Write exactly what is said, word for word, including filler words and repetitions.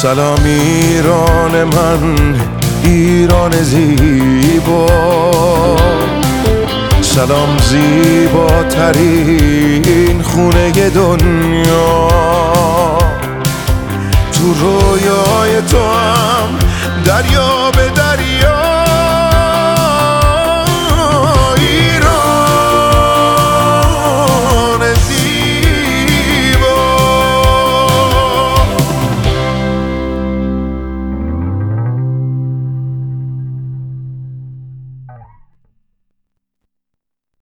سلام ایران من، ایران زیبا. سلام زیباترین خونه دنیا. تو رویای تو هم